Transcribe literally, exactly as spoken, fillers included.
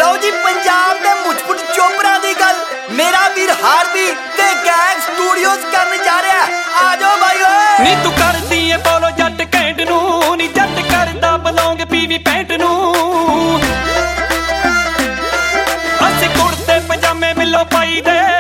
ਲਓ ਜੀ ਪੰਜਾਬ ਦੇ ਮੁੱਛ-ਮੁੱਛ ਚੋਪਰਾਂ ਦੀ ਗੱਲ ਮੇਰਾ ਵੀਰ ਹਾਰਦੀ ਤੇ ਗੈਂਗ ਸਟੂਡੀਓਜ਼ ਕਰਨ ਜਾ ਰਿਹਾ। ਆ ਜਾਓ ਬਾਈ ਓਏ। ਨੀ ਤੂੰ ਕਰਦੀ ਏ ਫੋਲੋ ਜੱਟ ਕੈਂਟ ਨੂੰ, ਨੀ ਜੱਟ ਕਰਦਾ ਬਲੌਂਗ ਪੀਵੀ ਪੈਂਟ ਨੂੰ। ਅਸੀਂ ਕੁੜਤੇ ਪਜਾਮੇ ਮਿਲੋ ਪਾਈ ਦੇ